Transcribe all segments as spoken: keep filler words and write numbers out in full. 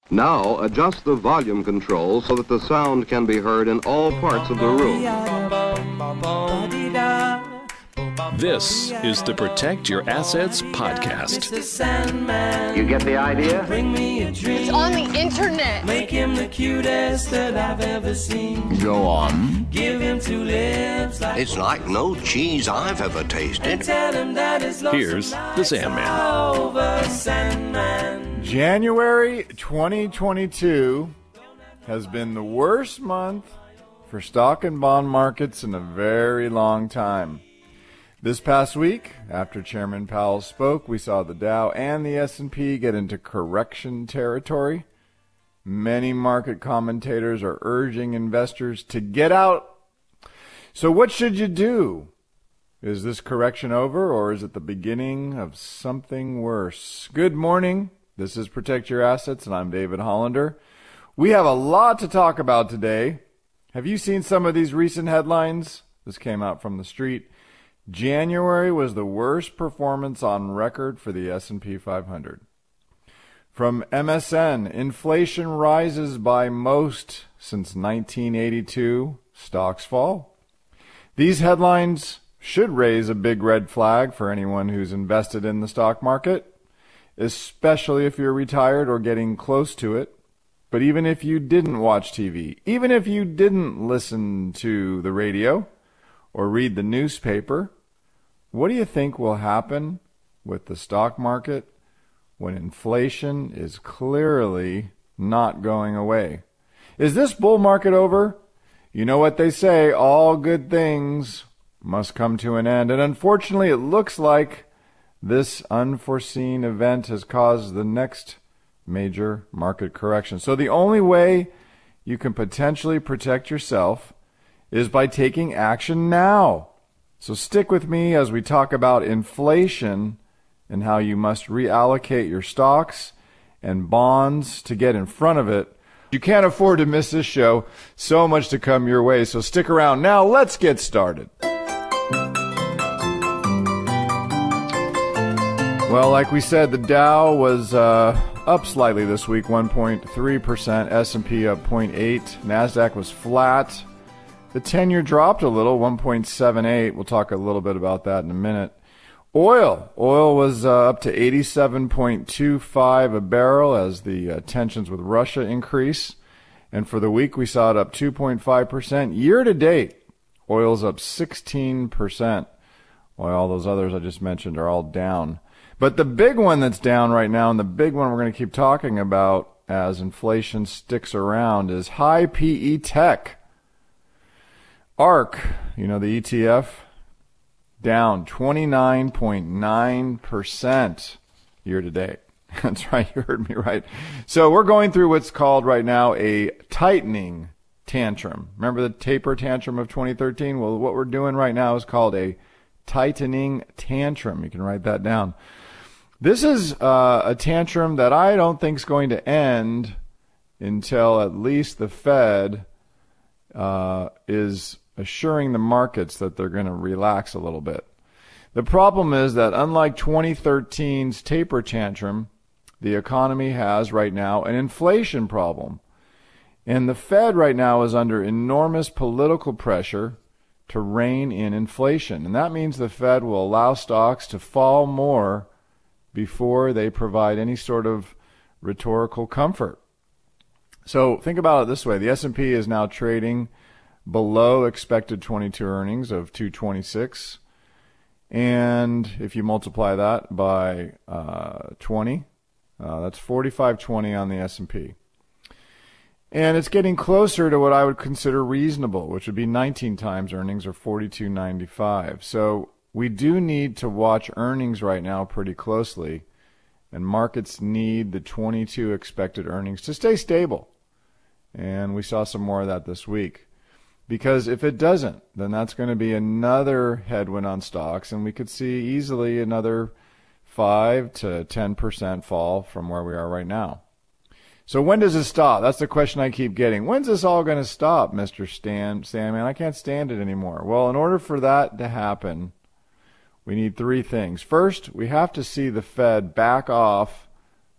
Now adjust the volume control so that the sound can be heard in all parts of the room. This is the Protect Your Assets podcast. You get the idea? It's on the internet. Make him the cutest that I've ever seen. Go on. Give him two lips like It's like no cheese I've ever tasted. tell him that his love Here's the Sandman. over Sandman. January twenty twenty-two has been the worst month for stock and bond markets in a very long time. This past week, after Chairman Powell spoke, we saw the Dow and the S and P get into correction territory. Many market commentators are urging investors to get out. So what should you do? Is this correction over, or is it the beginning of something worse? Good morning. This is Protect Your Assets, and I'm David Hollander. We have a lot to talk about today. Have you seen some of these recent headlines? This came out from the street. January was the worst performance on record for the S and P five hundred. From M S N, inflation rises by most since nineteen eighty-two. Stocks fall. These headlines should raise a big red flag for anyone who's invested in the stock market, especially if you're retired or getting close to it. But even if you didn't watch T V, even if you didn't listen to the radio or read the newspaper, what do you think will happen with the stock market when inflation is clearly not going away? Is this bull market over? You know what they say, all good things must come to an end. And unfortunately, it looks like this unforeseen event has caused the next major market correction. So the only way you can potentially protect yourself is by taking action now. So stick with me as we talk about inflation and how you must reallocate your stocks and bonds to get in front of it. You can't afford to miss this show. So much to come your way. So stick around. Now let's get started. Well, like we said, the Dow was uh, up slightly this week, one point three percent. S and P up zero point eight. NASDAQ was flat. The ten-year dropped a little, one point seven eight. We'll talk a little bit about that in a minute. Oil. Oil was uh, up to eighty-seven point two five a barrel as the uh, tensions with Russia increase. And for the week, we saw it up two point five percent. Year to date, oil's up sixteen percent, while all those others I just mentioned are all down. But the big one that's down right now, and the big one we're going to keep talking about as inflation sticks around, is high P E tech. ARK, you know, the E T F, down twenty-nine point nine percent year to date. That's right, you heard me right. So we're going through what's called right now a tightening tantrum. Remember the taper tantrum of twenty thirteen? Well, what we're doing right now is called a tightening tantrum. You can write that down. This is uh, a tantrum that I don't think is going to end until at least the Fed uh, is assuring the markets that they're going to relax a little bit. The problem is that unlike twenty thirteen's taper tantrum, the economy has right now an inflation problem. And the Fed right now is under enormous political pressure to rein in inflation. And that means the Fed will allow stocks to fall more before they provide any sort of rhetorical comfort. So think about it this way. The S and P is now trading below expected twenty-two earnings of two twenty-six. And if you multiply that by uh, twenty, uh, that's forty-five twenty on the S and P. And it's getting closer to what I would consider reasonable, which would be nineteen times earnings or forty-two ninety-five. So we do need to watch earnings right now pretty closely, and markets need the twenty-two expected earnings to stay stable. And we saw some more of that this week. Because if it doesn't, then that's going to be another headwind on stocks, and we could see easily another five to ten percent fall from where we are right now. So when does it stop? That's the question I keep getting. When's this all going to stop, Mister Stan, Sandman? I can't stand it anymore. Well, in order for that to happen, we need three things. First, we have to see the Fed back off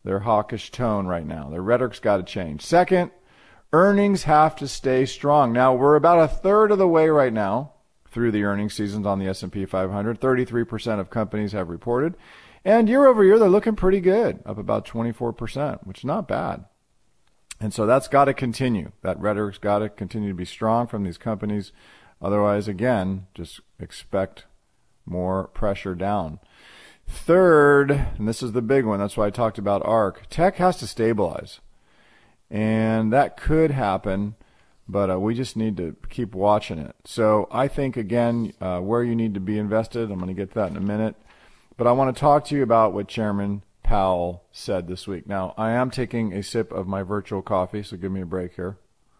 their hawkish tone right now. Their rhetoric's got to change. Second, earnings have to stay strong. Now, we're about a third of the way right now through the earnings seasons on the S and P five hundred. thirty-three percent of companies have reported. And year over year, they're looking pretty good, up about twenty-four percent, which is not bad. And so that's got to continue. That rhetoric's got to continue to be strong from these companies. Otherwise, again, just expect more pressure down. Third, and this is the big one, that's why I talked about ARK, tech has to stabilize. And that could happen, but uh, we just need to keep watching it. So I think, again, uh, where you need to be invested, I'm going to get to that in a minute. But I want to talk to you about what Chairman Powell said this week. Now, I am taking a sip of my virtual coffee, so give me a break here.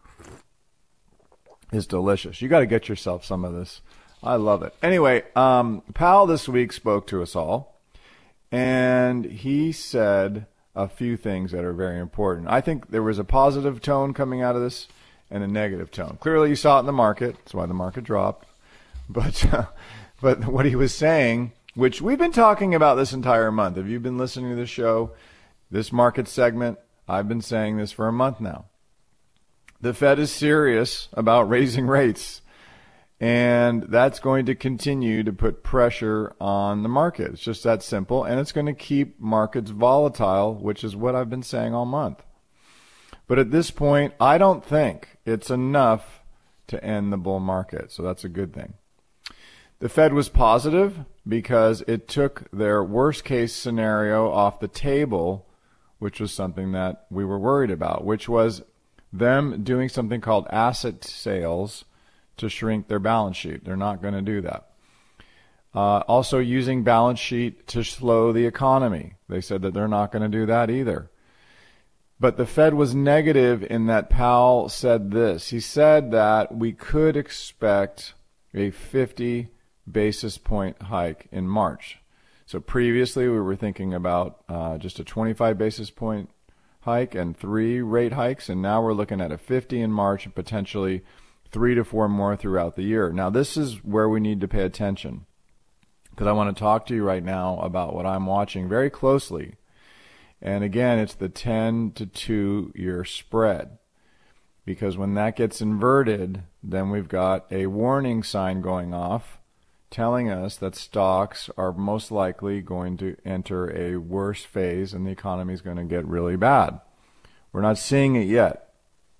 It's delicious. You got to get yourself some of this. I love it. Anyway, um, Powell this week spoke to us all, and he said a few things that are very important. I think there was a positive tone coming out of this and a negative tone. Clearly, you saw it in the market. That's why the market dropped. But, uh, but what he was saying, which we've been talking about this entire month. If you've been listening to this show, this market segment, I've been saying this for a month now. The Fed is serious about raising rates, and that's going to continue to put pressure on the market. It's just that simple, and it's going to keep markets volatile, which is what I've been saying all month. But at this point, I don't think it's enough to end the bull market, so that's a good thing. The Fed was positive because it took their worst-case scenario off the table, which was something that we were worried about, which was them doing something called asset sales to shrink their balance sheet. They're not going to do that. Uh, also using balance sheet to slow the economy. They said that they're not going to do that either. But the Fed was negative in that Powell said this. He said that we could expect a fifty basis point hike in March. So previously we were thinking about uh, just a twenty-five basis point hike and three rate hikes, and now we're looking at a fifty in March and potentially three to four more throughout the year. Now this is where we need to pay attention, because I want to talk to you right now about what I'm watching very closely. And again, it's the ten to two year spread, because when that gets inverted, then we've got a warning sign going off telling us that stocks are most likely going to enter a worse phase and the economy is going to get really bad. We're not seeing it yet.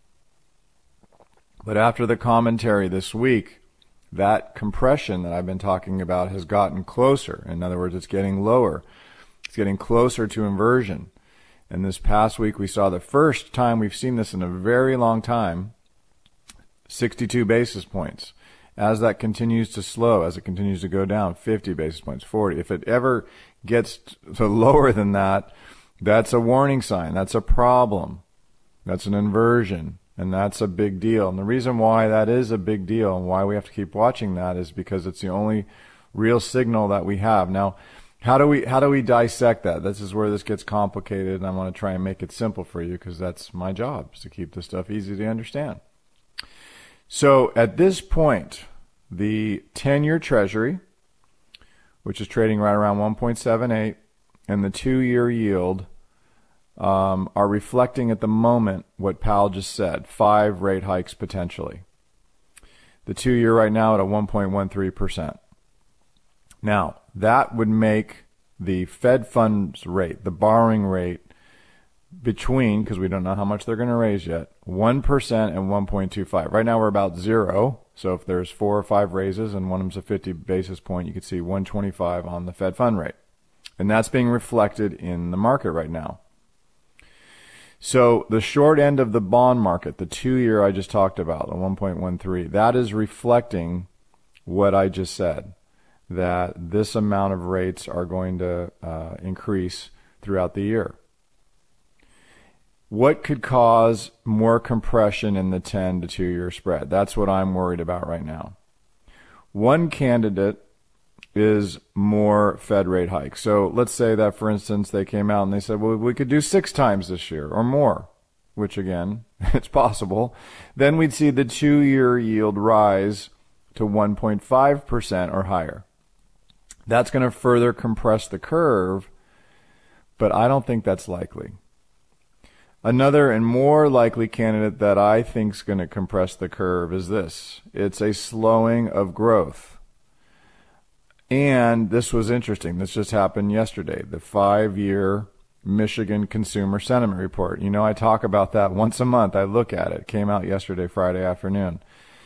But after the commentary this week, that compression that I've been talking about has gotten closer. In other words, it's getting lower. It's getting closer to inversion. And this past week, we saw the first time we've seen this in a very long time, sixty-two basis points. As that continues to slow, as it continues to go down, fifty basis points, forty. If it ever gets to lower than that, that's a warning sign. That's a problem. That's an inversion, and that's a big deal. And the reason why that is a big deal and why we have to keep watching that is because it's the only real signal that we have. Now, how do we how do we dissect that? This is where this gets complicated, and I want to try and make it simple for you, because that's my job, is to keep this stuff easy to understand. So at this point, the ten-year Treasury, which is trading right around one point seven eight, and the two-year yield um, are reflecting at the moment what Powell just said, five rate hikes potentially. The two-year right now at a one point one three percent. Now, that would make the Fed funds rate, the borrowing rate, between, because we don't know how much they're going to raise yet, one percent and one point two five. Right now we're about zero. So if there's four or five raises and one of them's a fifty basis point, you could see one twenty-five on the Fed fund rate. And that's being reflected in the market right now. So the short end of the bond market, the two-year I just talked about, the one point one three, that is reflecting what I just said, that this amount of rates are going to uh, increase throughout the year. What could cause more compression in the ten to two year spread? That's what I'm worried about right now. One candidate is more Fed rate hikes. So let's say that, for instance, they came out and they said, well, we could do six times this year or more, which again, it's possible. Then we'd see the two-year yield rise to one point five percent or higher. That's going to further compress the curve. but I don't think that's likely. Another and more likely candidate that I think is going to compress the curve is this. It's a slowing of growth. And this was interesting. This just happened yesterday. The five-year Michigan Consumer Sentiment Report. You know, I talk about that once a month. I look at it. It came out yesterday, Friday afternoon.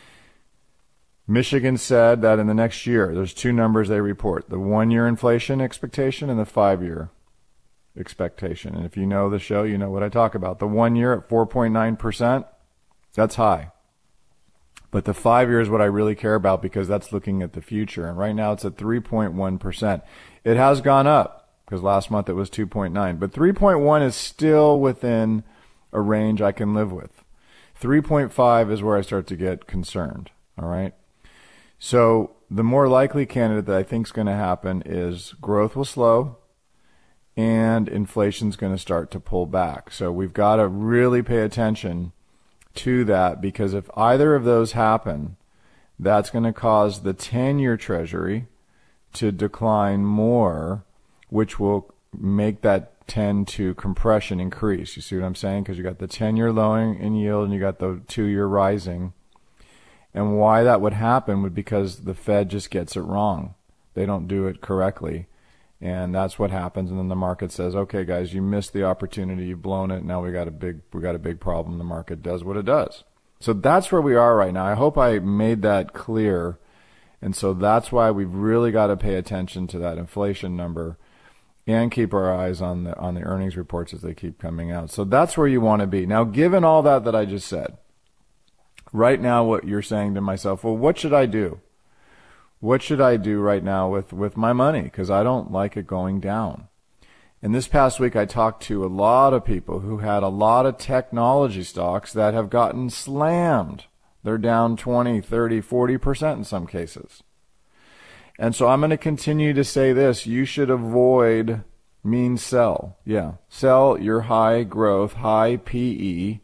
Michigan said that in the next year, there's two numbers they report, the one-year inflation expectation and the five-year expectation. And if you know the show, you know what I talk about. The one year at four point nine percent, that's high. But the five year is what I really care about because that's looking at the future. And right now it's at three point one percent. It has gone up because last month it was two point nine. But three point one is still within a range I can live with. three point five is where I start to get concerned. All right. So the more likely candidate that I think is going to happen is growth will slow and inflation's going to start to pull back. So we've got to really pay attention to that, because if either of those happen, that's going to cause the ten-year Treasury to decline more, which will make that ten to compression increase. You see what I'm saying? Because you got the ten-year lowering in yield and you got the two-year rising. And why that would happen would because the Fed just gets it wrong. They don't do it correctly. And that's what happens. And then the market says, okay, guys, you missed the opportunity. You've blown it. Now we got a big, we got a big problem. The market does what it does. So that's where we are right now. I hope I made that clear. And so that's why we've really got to pay attention to that inflation number and keep our eyes on the, on the earnings reports as they keep coming out. So that's where you want to be. Now, given all that that I just said, right now what you're saying to myself, well, what should I do? What should I do right now with, with my money? Because I don't like it going down. And this past week, I talked to a lot of people who had a lot of technology stocks that have gotten slammed. They're down twenty, thirty, forty percent in some cases. And so I'm going to continue to say this. You should avoid, means sell. Yeah, sell your high growth, high P E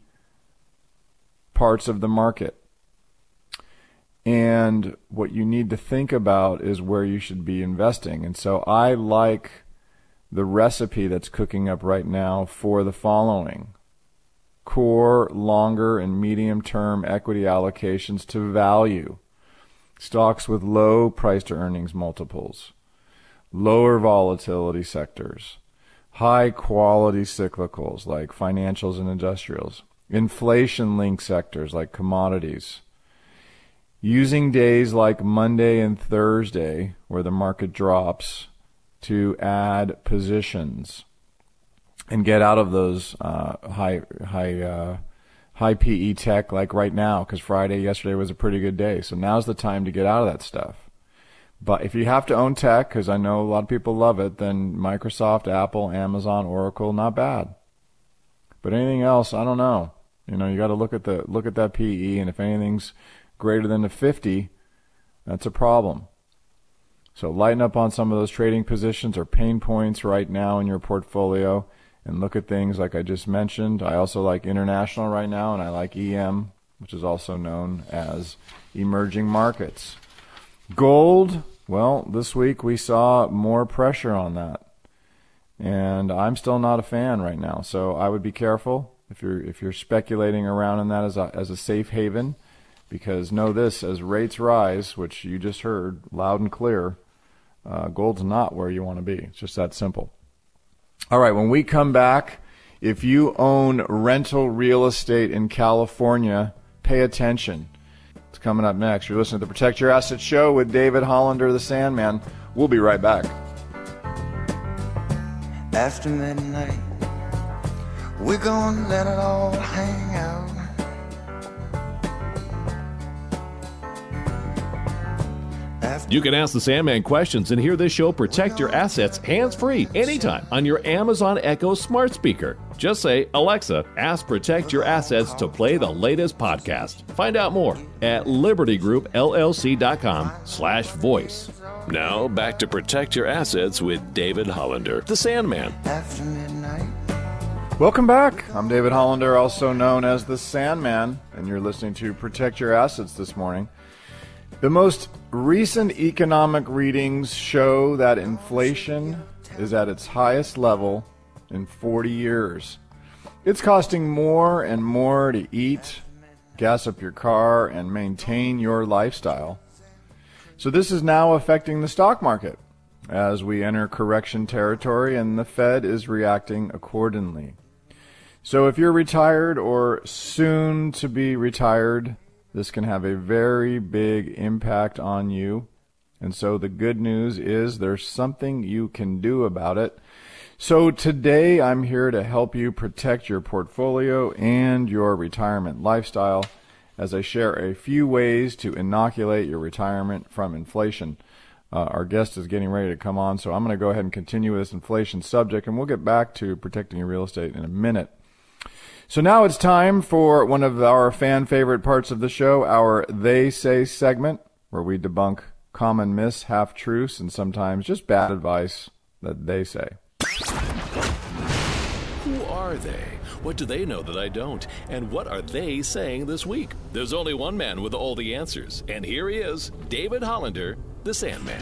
parts of the market. And what you need to think about is where you should be investing. And so I like the recipe that's cooking up right now for the following. Core, longer, and medium-term equity allocations to value. Stocks with low price-to-earnings multiples. Lower volatility sectors. High-quality cyclicals like financials and industrials. Inflation-linked sectors like commodities. Using days like Monday and Thursday, where the market drops, to add positions and get out of those uh, high high uh, high P E tech like right now, because Friday yesterday was a pretty good day. So now's the time to get out of that stuff. But if you have to own tech, because I know a lot of people love it, then Microsoft, Apple, Amazon, Oracle, not bad. But anything else, I don't know. You know, you got to look at the look at that P E, and if anything's greater than a fifty, that's a problem. So lighten up on some of those trading positions or pain points right now in your portfolio and look at things like I just mentioned. I also like international right now, and I like E M, which is also known as emerging markets. Gold, well, this week we saw more pressure on that. And I'm still not a fan right now. So I would be careful if you're if you're speculating around in that as a as a safe haven. Because know this, as rates rise, which you just heard loud and clear, uh, gold's not where you want to be. It's just that simple. All right, when we come back, if you own rental real estate in California, pay attention. It's coming up next. You're listening to the Protect Your Assets Show with David Hollander, the Sandman. We'll be right back. After midnight, we're gonna let it all hang out. You can ask the Sandman questions and hear this show Protect Your Assets hands-free anytime on your Amazon Echo smart speaker. Just say, Alexa, ask Protect Your Assets to play the latest podcast. Find out more at libertygroupllc.com slash voice. Now, back to Protect Your Assets with David Hollander, the Sandman. After midnight. Welcome back. I'm David Hollander, also known as the Sandman, and you're listening to Protect Your Assets this morning. The most recent economic readings show that inflation is at its highest level in forty years. It's costing more and more to eat, gas up your car, and maintain your lifestyle. So this is now affecting the stock market as we enter correction territory, and the Fed is reacting accordingly. So if you're retired or soon to be retired, this can have a very big impact on you. And so the good news is there's something you can do about it. So today I'm here to help you protect your portfolio and your retirement lifestyle as I share a few ways to inoculate your retirement from inflation. Uh, our guest is getting ready to come on, so I'm going to go ahead and continue with this inflation subject, and we'll get back to protecting your real estate in a minute. So now it's time for one of our fan favorite parts of the show, our They Say segment, where we debunk common myths, half-truths, and sometimes just bad advice that they say. Who are they? What do they know that I don't? And what are they saying this week? There's only one man with all the answers, and here he is, David Hollander, the Sandman.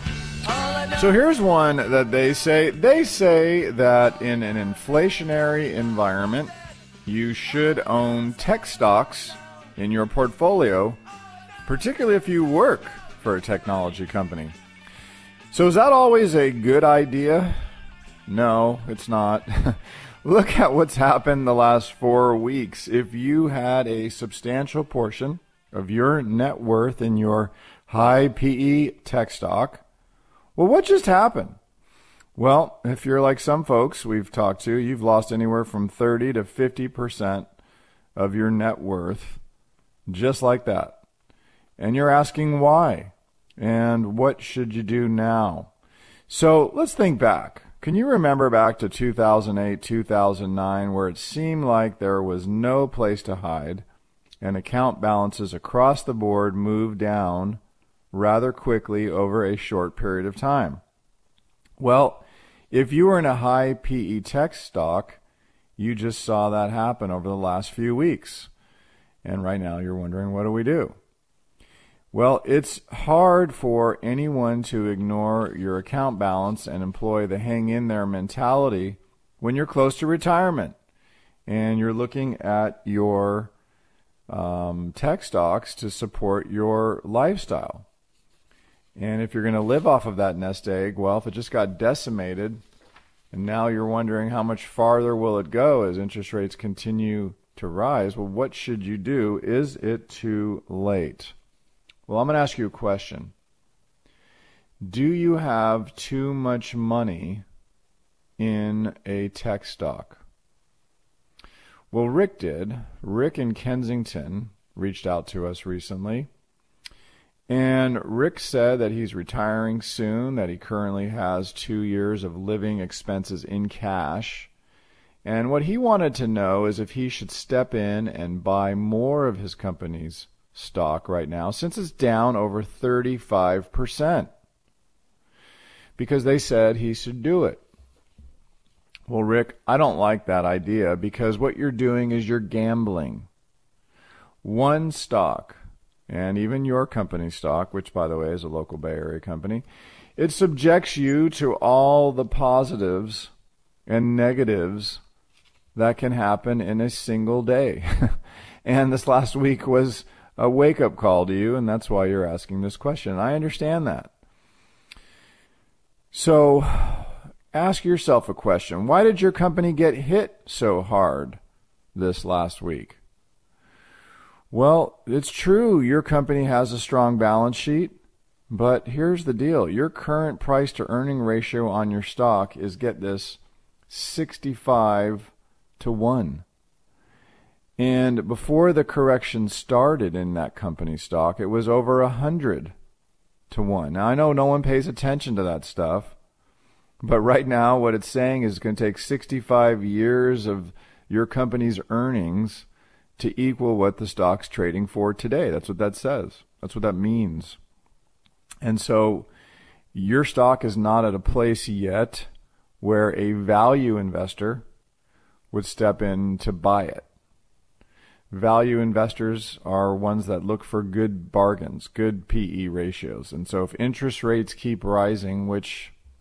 So here's one that they say. They say that in an inflationary environment, you should own tech stocks in your portfolio, particularly if you work for a technology company. So is that always a good idea? No, it's not. Look at what's happened the last four weeks. If you had a substantial portion of your net worth in your high P E tech stock, well, what just happened? Well, if you're like some folks we've talked to, you've lost anywhere from thirty to fifty percent of your net worth, just like that. And you're asking why? And what should you do now? So let's think back. Can you remember back to two thousand eight, two thousand nine, where it seemed like there was no place to hide, and account balances across the board moved down rather quickly over a short period of time? Well, if you were in a high P E tech stock, you just saw that happen over the last few weeks. And right now you're wondering, what do we do? Well, it's hard for anyone to ignore your account balance and employ the hang-in-there mentality when you're close to retirement and you're looking at your um, tech stocks to support your lifestyle. And if you're going to live off of that nest egg, well, if it just got decimated and now you're wondering how much farther will it go as interest rates continue to rise, well, what should you do? Is it too late? Well, I'm going to ask you a question. Do you have too much money in a tech stock? Well, Rick did. Rick in Kensington reached out to us recently. And Rick said that he's retiring soon, that he currently has two years of living expenses in cash. And what he wanted to know is if he should step in and buy more of his company's stock right now, since it's down over thirty-five percent. Because they said he should do it. Well, Rick, I don't like that idea, because what you're doing is you're gambling. One stock, and even your company stock, which, by the way, is a local Bay Area company, it subjects you to all the positives and negatives that can happen in a single day. And this last week was a wake-up call to you, and that's why you're asking this question. I understand that. So ask yourself a question. Why did your company get hit so hard this last week? Well, it's true your company has a strong balance sheet, but here's the deal. Your current price-to-earning ratio on your stock is, get this, sixty-five to one. And before the correction started in that company stock, it was over one hundred to one. Now, I know no one pays attention to that stuff, but right now what it's saying is it's going to take sixty-five years of your company's earnings to equal what the stock's trading for today. That's what that says. That's what that means. And so your stock is not at a place yet where a value investor would step in to buy it. Value investors are ones that look for good bargains, good P E ratios. And so if interest rates keep rising, which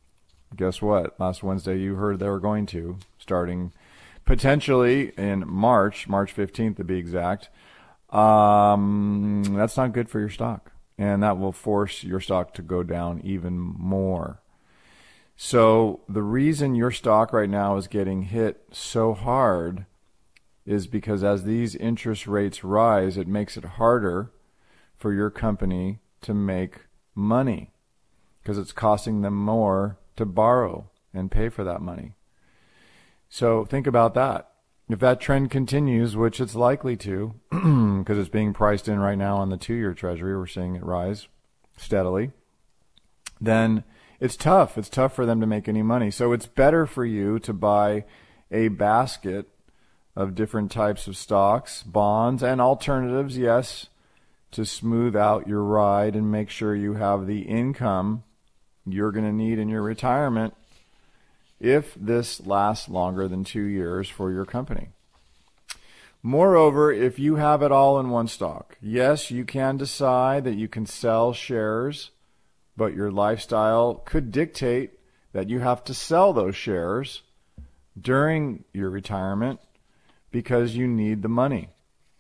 Guess what? Last Wednesday you heard they were going to, starting potentially in March, March fifteenth to be exact. Um, that's not good for your stock, and that will force your stock to go down even more. So the reason your stock right now is getting hit so hard is because as these interest rates rise, it makes it harder for your company to make money because it's costing them more to borrow and pay for that money. So think about that. If that trend continues, which it's likely to, because it's being priced in right now on the two-year Treasury, we're seeing it rise steadily, then it's tough. It's tough for them to make any money. So it's better for you to buy a basket of different types of stocks, bonds, and alternatives, yes, to smooth out your ride and make sure you have the income you're going to need in your retirement if this lasts longer than two years for your company. Moreover, if you have it all in one stock, yes, you can decide that you can sell shares, but your lifestyle could dictate that you have to sell those shares during your retirement because you need the money.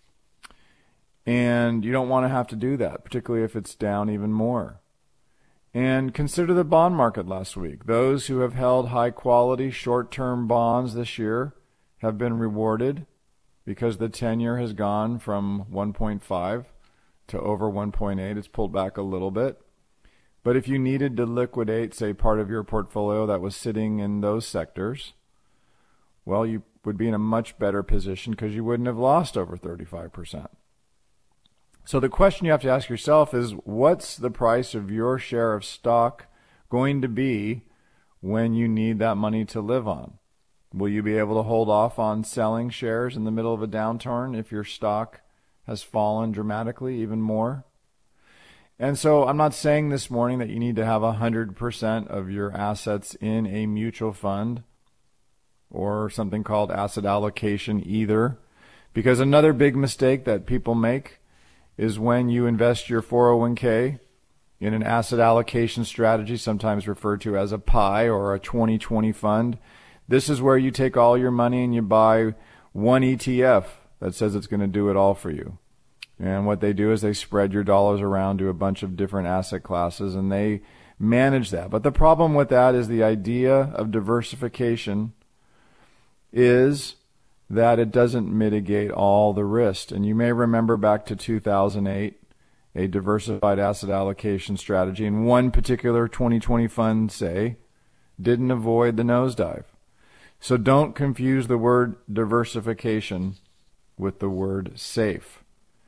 And you don't want to have to do that, particularly if it's down even more. And consider the bond market last week. Those who have held high-quality short-term bonds this year have been rewarded because the ten-year has gone from one point five to over one point eight. It's pulled back a little bit. But if you needed to liquidate, say, part of your portfolio that was sitting in those sectors, well, you would be in a much better position because you wouldn't have lost over thirty-five percent. So the question you have to ask yourself is, what's the price of your share of stock going to be when you need that money to live on? Will you be able to hold off on selling shares in the middle of a downturn if your stock has fallen dramatically even more? And so I'm not saying this morning that you need to have one hundred percent of your assets in a mutual fund or something called asset allocation either, because another big mistake that people make is when you invest your four oh one k in an asset allocation strategy, sometimes referred to as a P I or a twenty twenty fund. This is where you take all your money and you buy one E T F that says it's going to do it all for you. And what they do is they spread your dollars around to a bunch of different asset classes and they manage that. But the problem with that is the idea of diversification is that it doesn't mitigate all the risk. And you may remember back to two thousand eight, a diversified asset allocation strategy in one particular twenty twenty fund, say, didn't avoid the nosedive. So don't confuse the word diversification with the word safe.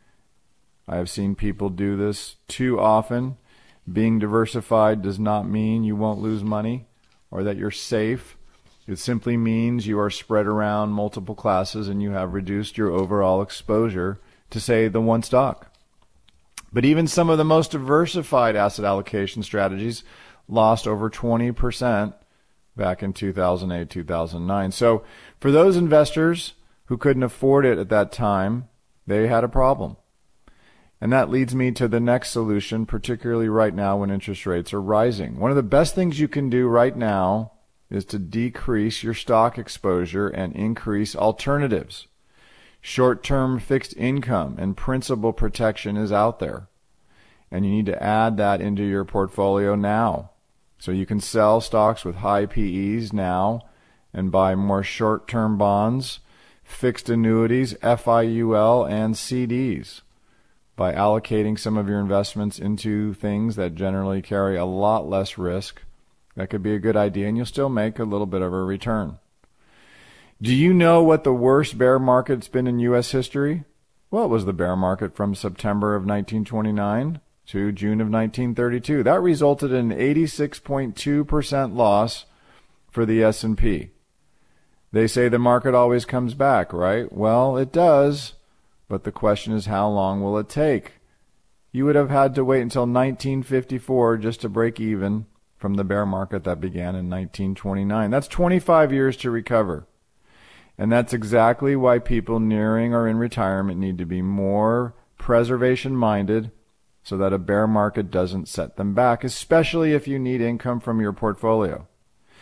I have seen people do this too often. Being diversified does not mean you won't lose money or that you're safe. It simply means you are spread around multiple classes and you have reduced your overall exposure to, say, the one stock. But even some of the most diversified asset allocation strategies lost over twenty percent back in two thousand eight, two thousand nine. So for those investors who couldn't afford it at that time, they had a problem. And that leads me to the next solution, particularly right now when interest rates are rising. One of the best things you can do right now is to decrease your stock exposure and increase alternatives. Short-term fixed income and principal protection is out there. And you need to add that into your portfolio now. So you can sell stocks with high P Es now and buy more short-term bonds, fixed annuities, F I U L, and C Ds by allocating some of your investments into things that generally carry a lot less risk. That could be a good idea, and you'll still make a little bit of a return. Do you know what the worst bear market's been in U S history? Well, it was the bear market from September of nineteen twenty-nine to June of nineteen thirty-two. That resulted in an eighty-six point two percent loss for the S and P. They say the market always comes back, right? Well, it does, but the question is, how long will it take? You would have had to wait until nineteen fifty-four just to break even from the bear market that began in nineteen twenty-nine. That's twenty-five years to recover. And that's exactly why people nearing or in retirement need to be more preservation-minded so that a bear market doesn't set them back, especially if you need income from your portfolio.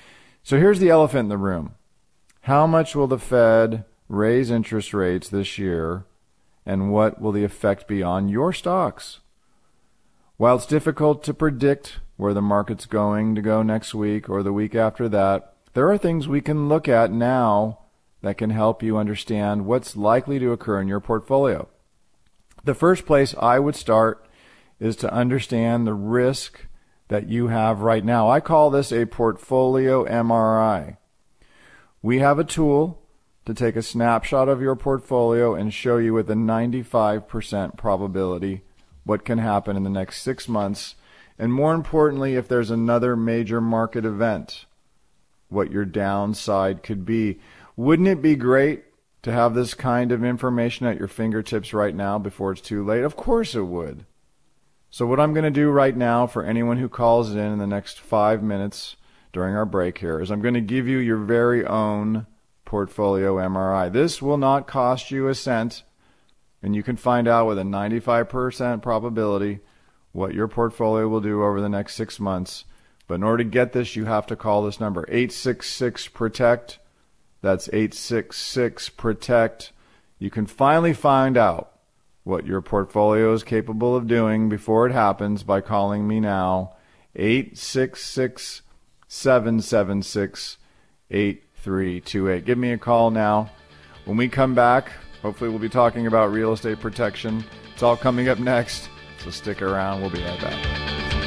So here's the elephant in the room. How much will the Fed raise interest rates this year, and what will the effect be on your stocks? While it's difficult to predict where the market's going to go next week or the week after that, there are things we can look at now that can help you understand what's likely to occur in your portfolio. The first place I would start is to understand the risk that you have right now. I call this a portfolio M R I. We have a tool to take a snapshot of your portfolio and show you with a ninety-five percent probability what can happen in the next six months, and more importantly, if there's another major market event, what your downside could be. Wouldn't it be great to have this kind of information at your fingertips right now before it's too late? Of course it would. So what I'm going to do right now for anyone who calls in in the next five minutes during our break here is I'm going to give you your very own portfolio M R I. This will not cost you a cent, and you can find out with a ninety-five percent probability what your portfolio will do over the next six months. But in order to get this, you have to call this number, eight six six, PROTECT. That's eight six six, PROTECT. You can finally find out what your portfolio is capable of doing before it happens by calling me now, eight six six, seven seven six, eight three two eight. Give me a call now. When we come back, hopefully we'll be talking about real estate protection. It's all coming up next, so stick around. We'll be right back.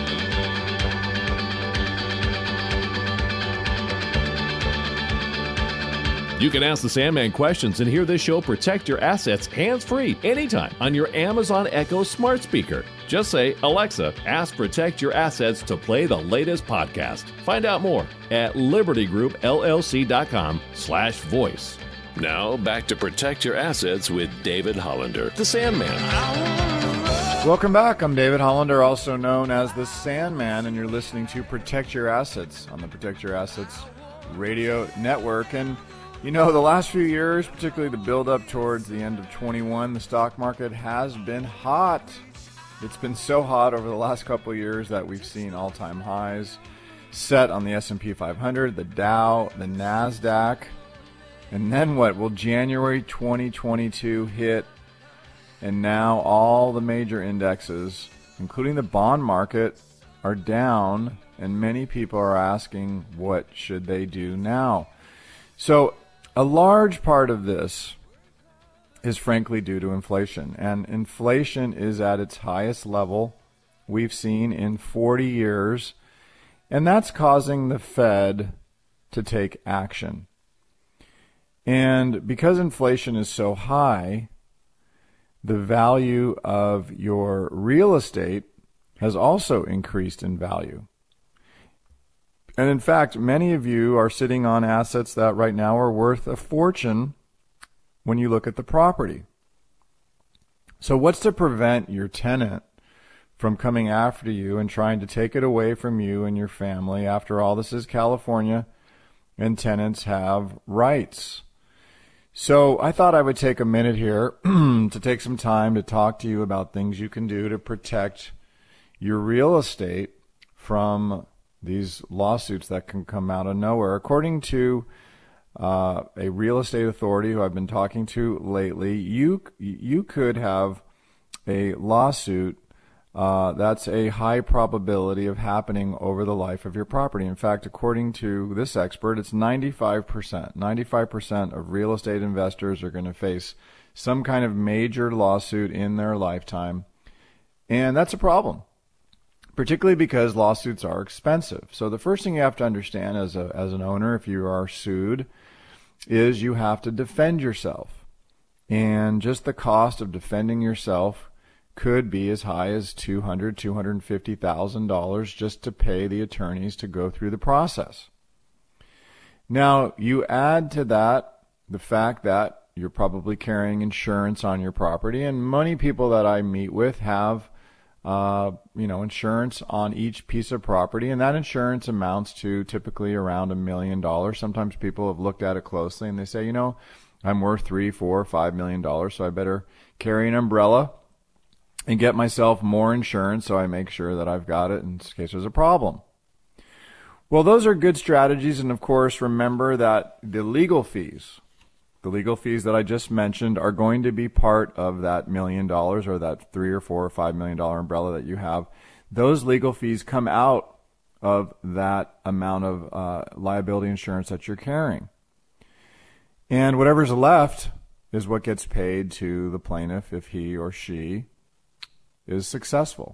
You can ask the Sandman questions and hear this show Protect Your Assets hands-free anytime on your Amazon Echo smart speaker. Just say, Alexa, ask Protect Your Assets to play the latest podcast. Find out more at libertygroupllc.com slash voice. Now, back to Protect Your Assets with David Hollander, the Sandman. Welcome back. I'm David Hollander, also known as the Sandman, and you're listening to Protect Your Assets on the Protect Your Assets radio network. And you know, the last few years, particularly the build-up towards the end of twenty-one, the stock market has been hot. It's been so hot over the last couple of years that we've seen all-time highs set on the S and P five hundred, the Dow, the NASDAQ. And then what? Will January twenty twenty-two hit? And now all the major indexes, including the bond market, are down, and many people are asking, what should they do now? So a large part of this is frankly due to inflation, and inflation is at its highest level we've seen in forty years, and that's causing the Fed to take action. And because inflation is so high, the value of your real estate has also increased in value. And in fact, many of you are sitting on assets that right now are worth a fortune when you look at the property. So what's to prevent your tenant from coming after you and trying to take it away from you and your family? After all, this is California, and tenants have rights. So I thought I would take a minute here to take some time to talk to you about things you can do to protect your real estate from these lawsuits that can come out of nowhere. According to uh, a real estate authority who I've been talking to lately, you you could have a lawsuit uh, that's a high probability of happening over the life of your property. In fact, according to this expert, it's ninety-five percent. ninety-five percent of real estate investors are going to face some kind of major lawsuit in their lifetime, and that's a problem, particularly because lawsuits are expensive. So the first thing you have to understand as a as an owner, if you are sued, is you have to defend yourself. And just the cost of defending yourself could be as high as two hundred thousand dollars, two hundred fifty thousand dollars just to pay the attorneys to go through the process. Now, you add to that the fact that you're probably carrying insurance on your property, and many people that I meet with have Uh, you know, insurance on each piece of property, and that insurance amounts to typically around a million dollars. Sometimes people have looked at it closely and they say, you know, I'm worth three, four, five million dollars, so I better carry an umbrella and get myself more insurance so I make sure that I've got it in case there's a problem. Well, those are good strategies. And of course, remember that the legal fees, the legal fees that I just mentioned are going to be part of that million dollars or that three or four or five million dollar umbrella that you have. Those legal fees come out of that amount of uh, liability insurance that you're carrying. And whatever's left is what gets paid to the plaintiff if he or she is successful.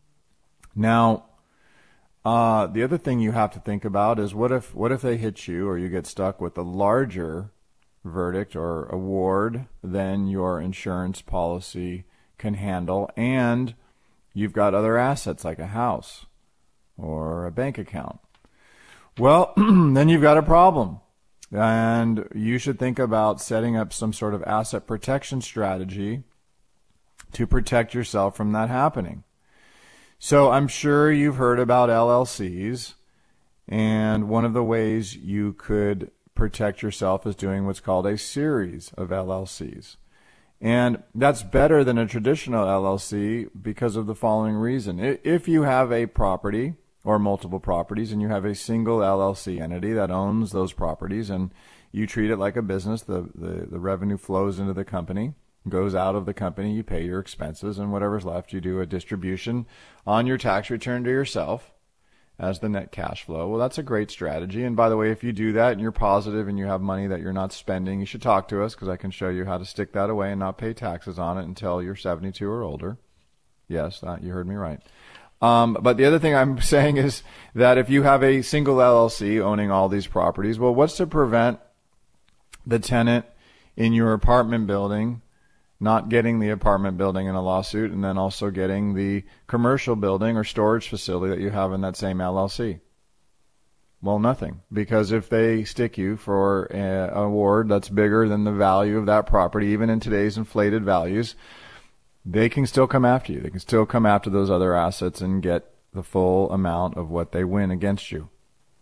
Now, uh, the other thing you have to think about is what if what if they hit you or you get stuck with a larger verdict or award than your insurance policy can handle, and you've got other assets like a house or a bank account. Well, then you've got a problem. And you should think about setting up some sort of asset protection strategy to protect yourself from that happening. So I'm sure you've heard about L L Cs, and one of the ways you could protect yourself is doing what's called a series of L L Cs. And that's better than a traditional L L C because of the following reason. If you have a property or multiple properties and you have a single L L C entity that owns those properties and you treat it like a business, the, the, the revenue flows into the company, goes out of the company, you pay your expenses, and whatever's left you do a distribution on your tax return to yourself as the net cash flow. Well, that's a great strategy. And by the way, if you do that and you're positive and you have money that you're not spending, you should talk to us because I can show you how to stick that away and not pay taxes on it until you're seventy-two or older. Yes, that, you heard me right. Um, but the other thing I'm saying is that if you have a single L L C owning all these properties, well, what's to prevent the tenant in your apartment building not getting the apartment building in a lawsuit and then also getting the commercial building or storage facility that you have in that same L L C? Well, nothing. Because if they stick you for an award that's bigger than the value of that property, even in today's inflated values, they can still come after you. They can still come after those other assets and get the full amount of what they win against you.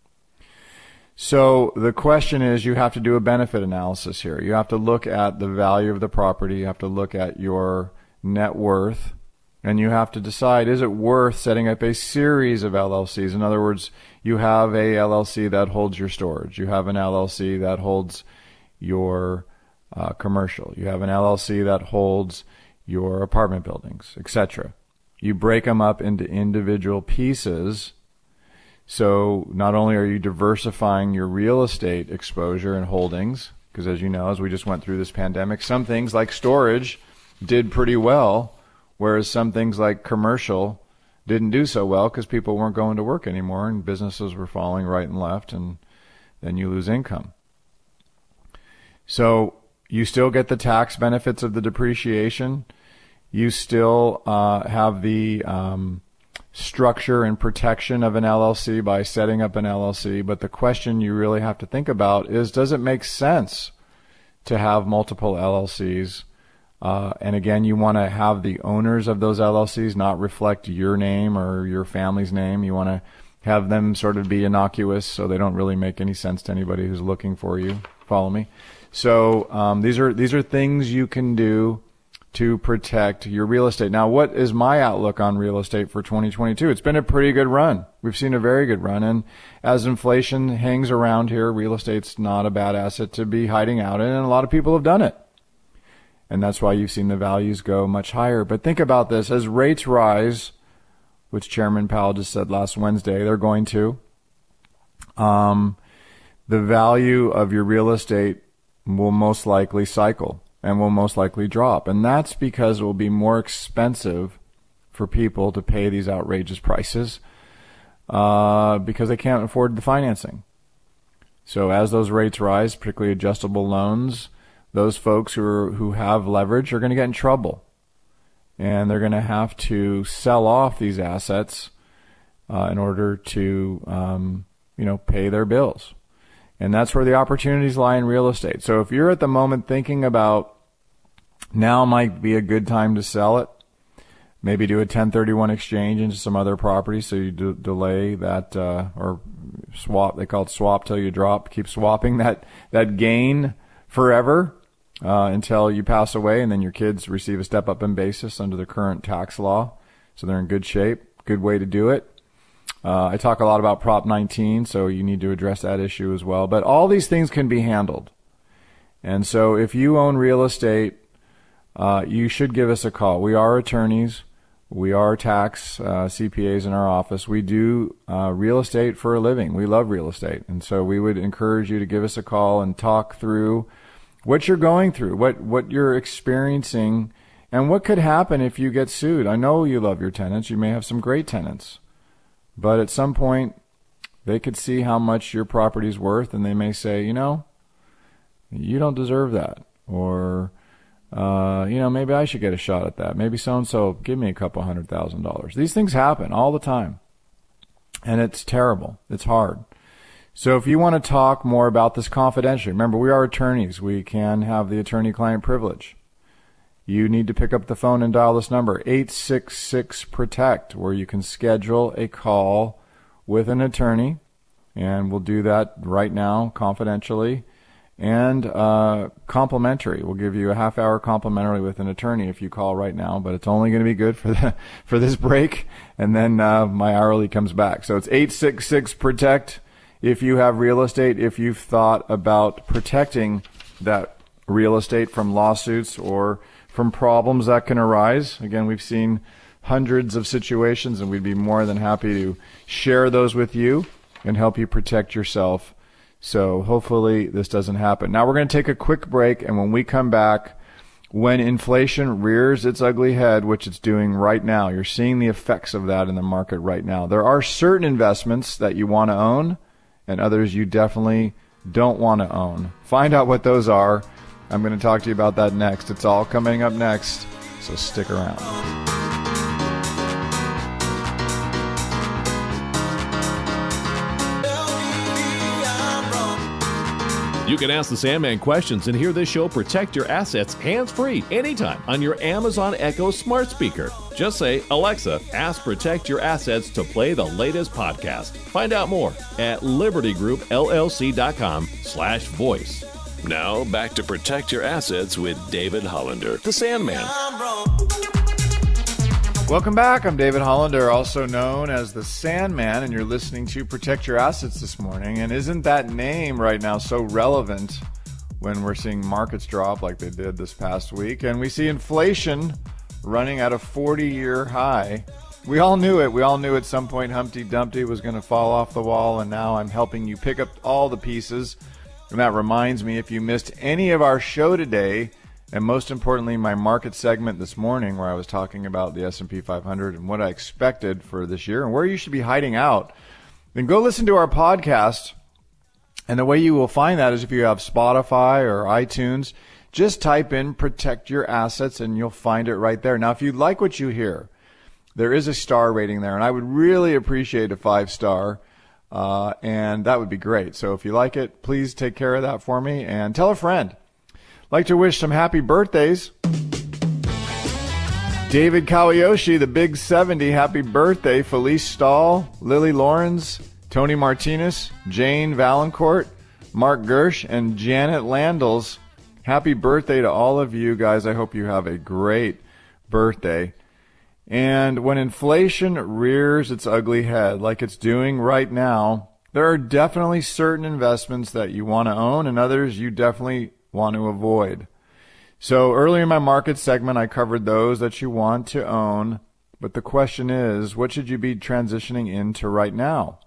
So the question is, you have to do a benefit analysis here. You have to look at the value of the property. You have to look at your net worth. And you have to decide, is it worth setting up a series of L L Cs? In other words, you have a L L C that holds your storage. You have an L L C that holds your uh, commercial. You have an L L C that holds your apartment buildings, et cetera. You break them up into individual pieces. So not only are you diversifying your real estate exposure and holdings, because as you know, as we just went through this pandemic, some things like storage did pretty well, whereas some things like commercial didn't do so well because people weren't going to work anymore and businesses were falling right and left, and then you lose income. So you still get the tax benefits of the depreciation. You still uh, have the um, structure and protection of an L L C by setting up an L L C. But the question you really have to think about is, does it make sense to have multiple L L Cs? Uh, and again, you want to have the owners of those L L Cs not reflect your name or your family's name. You want to have them sort of be innocuous so they don't really make any sense to anybody who's looking for you. Follow me? So um, these are these are things you can do to protect your real estate. Now, what is my outlook on real estate for twenty twenty-two? It's been a pretty good run. We've seen a very good run. And as inflation hangs around here, real estate's not a bad asset to be hiding out in, and a lot of people have done it. And that's why you've seen the values go much higher. But think about this. As rates rise, which Chairman Powell just said last Wednesday, they're going to, um, the value of your real estate will most likely cycle and will most likely drop. And that's because it will be more expensive for people to pay these outrageous prices uh, because they can't afford the financing. So as those rates rise, particularly adjustable loans, those folks who are, who have leverage are going to get in trouble. And they're going to have to sell off these assets uh, in order to um, you know, pay their bills. And that's where the opportunities lie in real estate. So if you're at the moment thinking about now might be a good time to sell it, maybe do a ten thirty-one exchange into some other property so you do delay that uh, or swap. They call it swap till you drop. Keep swapping that, that gain forever uh, until you pass away, and then your kids receive a step-up in basis under the current tax law. So they're in good shape. Good way to do it. Uh, I talk a lot about Prop nineteen, so you need to address that issue as well. But all these things can be handled. And so if you own real estate, uh, you should give us a call. We are attorneys. We are tax uh, C P As in our office. We do uh, real estate for a living. We love real estate. And so we would encourage you to give us a call and talk through what you're going through, what, what you're experiencing, and what could happen if you get sued. I know you love your tenants. You may have some great tenants. But at some point, they could see how much your property's worth, and they may say, you know, you don't deserve that. Or, uh, you know, maybe I should get a shot at that. Maybe so-and-so give me a couple hundred thousand dollars. These things happen all the time. And it's terrible. It's hard. So if you want to talk more about this confidentially, remember, we are attorneys. We can have the attorney-client privilege. You need to pick up the phone and dial this number, eight six six, PROTECT, where you can schedule a call with an attorney, and we'll do that right now confidentially and uh, complimentary. We'll give you a half hour complimentary with an attorney if you call right now, but it's only going to be good for the for this break, and then uh, my hourly comes back. So it's eight six six, PROTECT if you have real estate, if you've thought about protecting that real estate from lawsuits or from problems that can arise. Again, we've seen hundreds of situations, and we'd be more than happy to share those with you and help you protect yourself. So hopefully this doesn't happen. Now we're going to take a quick break, and when we come back, when inflation rears its ugly head, which it's doing right now, you're seeing the effects of that in the market right now. There are certain investments that you want to own and others you definitely don't want to own. Find out what those are. I'm going to talk to you about that next. It's all coming up next, so stick around. You can ask the Sandman questions and hear this show Protect Your Assets hands-free anytime on your Amazon Echo smart speaker. Just say, Alexa, ask Protect Your Assets to play the latest podcast. Find out more at libertygroupllc.com slash voice. Now, back to Protect Your Assets with David Hollander, the Sandman. Welcome back. I'm David Hollander, also known as the Sandman, and you're listening to Protect Your Assets this morning. And isn't that name right now so relevant when we're seeing markets drop like they did this past week, and we see inflation running at a forty-year high? We all knew it. We all knew at some point Humpty Dumpty was going to fall off the wall, and now I'm helping you pick up all the pieces. And that reminds me, if you missed any of our show today, and most importantly, my market segment this morning where I was talking about the S and P five hundred and what I expected for this year and where you should be hiding out, then go listen to our podcast. And the way you will find that is if you have Spotify or iTunes, just type in Protect Your Assets and you'll find it right there. Now, if you like what you hear, there is a star rating there, and I would really appreciate a five-star. Uh, and that would be great. So if you like it, please take care of that for me and tell a friend. I'd like to wish some happy birthdays. David Kawayoshi, the big seventy, happy birthday. Felice Stahl, Lily Lawrence, Tony Martinez, Jane Valancourt, Mark Gersh, and Janet Landels. Happy birthday to all of you guys. I hope you have a great birthday. And when inflation rears its ugly head, like it's doing right now, there are definitely certain investments that you want to own and others you definitely want to avoid. So earlier in my market segment, I covered those that you want to own. But the question is, what should you be transitioning into right now?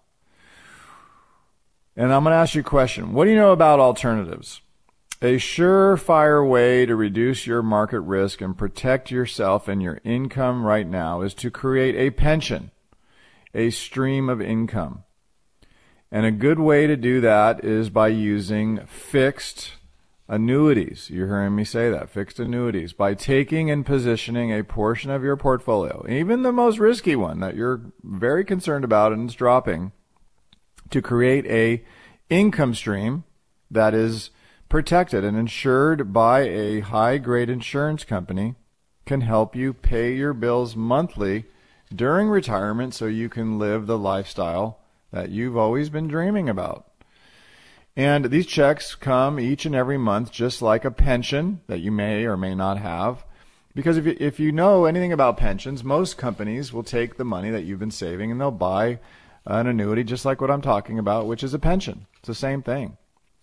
And I'm going to ask you a question. What do you know about alternatives? A surefire way to reduce your market risk and protect yourself and your income right now is to create a pension, a stream of income. And a good way to do that is by using fixed annuities. You're hearing me say that, fixed annuities. By taking and positioning a portion of your portfolio, even the most risky one that you're very concerned about and it's dropping, to create a income stream that is protected and insured by a high-grade insurance company, can help you pay your bills monthly during retirement so you can live the lifestyle that you've always been dreaming about. And these checks come each and every month, just like a pension that you may or may not have. Because if you, if you know anything about pensions, most companies will take the money that you've been saving and they'll buy an annuity, just like what I'm talking about, which is a pension. It's the same thing.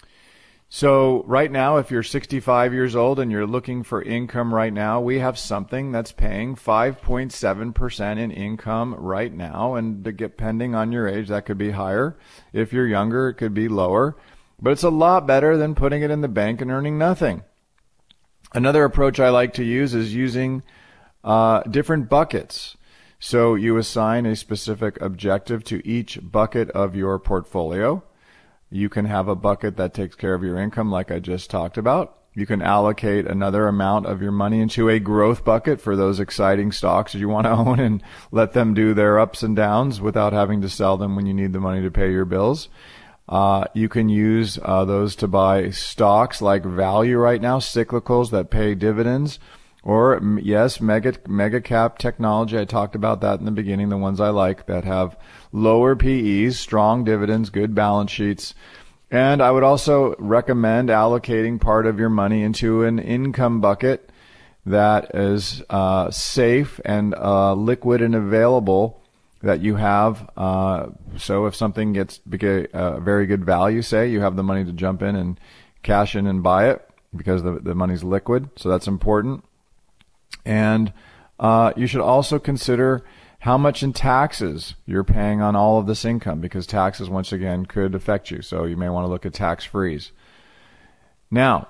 So right now, if you're sixty-five years old and you're looking for income right now, we have something that's paying five point seven percent in income right now. And depending on your age, that could be higher. If you're younger, it could be lower. But it's a lot better than putting it in the bank and earning nothing. Another approach I like to use is using uh, different buckets. So you assign a specific objective to each bucket of your portfolio. You can have a bucket that takes care of your income, like I just talked about. You can allocate another amount of your money into a growth bucket for those exciting stocks that you want to own and let them do their ups and downs without having to sell them when you need the money to pay your bills. Uh, you can use uh, those to buy stocks like value right now, cyclicals that pay dividends. Or, yes, mega mega cap technology. I talked about that in the beginning, the ones I like that have lower P Es, strong dividends, good balance sheets. And I would also recommend allocating part of your money into an income bucket that is uh, safe and uh, liquid and available that you have. Uh, so if something gets a uh, very good value, say, you have the money to jump in and cash in and buy it because the, the money's liquid. So that's important. And uh, you should also consider how much in taxes you're paying on all of this income, because taxes, once again, could affect you. So you may want to look at tax freeze. Now,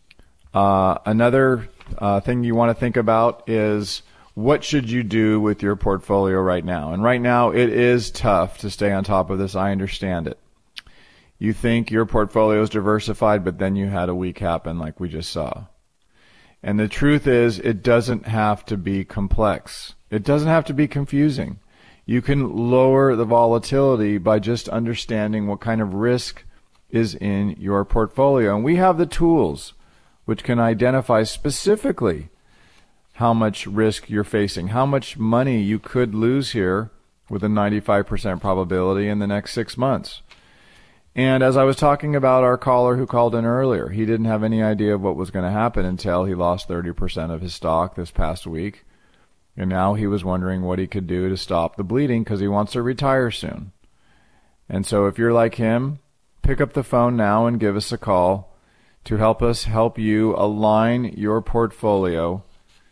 uh, another uh, thing you want to think about is what should you do with your portfolio right now? And right now, it is tough to stay on top of this. I understand it. You think your portfolio is diversified, but then you had a week happen like we just saw. And the truth is, it doesn't have to be complex. It doesn't have to be confusing. You can lower the volatility by just understanding what kind of risk is in your portfolio. And we have the tools which can identify specifically how much risk you're facing, how much money you could lose here with a ninety-five percent probability in the next six months. And as I was talking about our caller who called in earlier, he didn't have any idea of what was going to happen until he lost thirty percent of his stock this past week. And now he was wondering what he could do to stop the bleeding because he wants to retire soon. And so if you're like him, pick up the phone now and give us a call to help us help you align your portfolio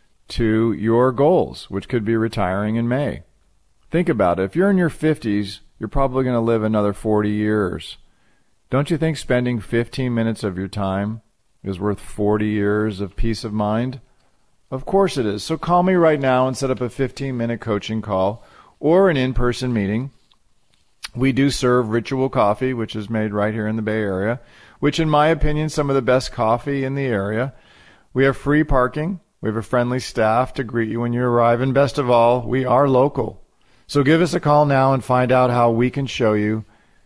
to your goals, which could be retiring in May. Think about it. If you're in your fifties, you're probably going to live another forty years. Don't you think spending fifteen minutes of your time is worth forty years of peace of mind? Of course it is. So call me right now and set up a fifteen minute coaching call or an in-person meeting. We do serve Ritual Coffee, which is made right here in the Bay Area, which in my opinion is some of the best coffee in the area. We have free parking. We have a friendly staff to greet you when you arrive. And best of all, we are local. So give us a call now and find out how we can show you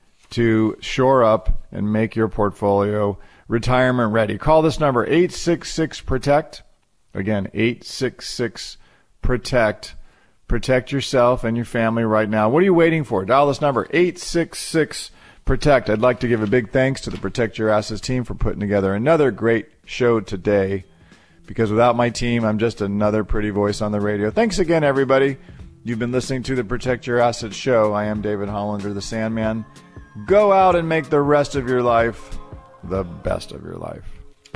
to shore up and make your portfolio retirement ready. Call this number, eight six six, PROTECT. Again, eight six six, PROTECT. Protect yourself and your family right now. What are you waiting for? Dial this number, eight six six, PROTECT. I'd like to give a big thanks to the Protect Your Assets team for putting together another great show today, because without my team, I'm just another pretty voice on the radio. Thanks again, everybody. You've been listening to the Protect Your Assets show. I am David Hollander, the Sandman. Go out and make the rest of your life the best of your life.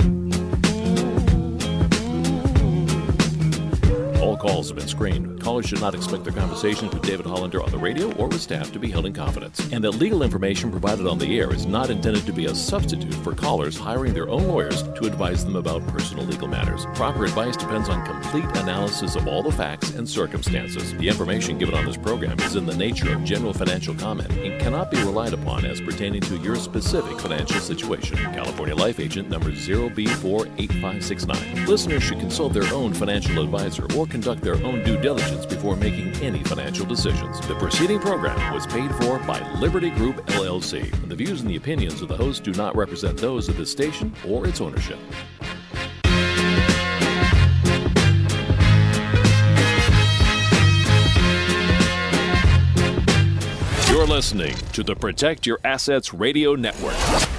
All calls have been screened. Callers should not expect their conversations with David Hollander on the radio or with staff to be held in confidence. And that legal information provided on the air is not intended to be a substitute for callers hiring their own lawyers to advise them about personal legal matters. Proper advice depends on complete analysis of all the facts and circumstances. The information given on this program is in the nature of general financial comment and cannot be relied upon as pertaining to your specific financial situation. California Life Agent number zero B four eight five six nine. Listeners should consult their own financial advisor or conduct their own due diligence before making any financial decisions. The preceding program was paid for by Liberty Group, L L C. And the views and the opinions of the host do not represent those of this station or its ownership. You're listening to the Protect Your Assets Radio Network.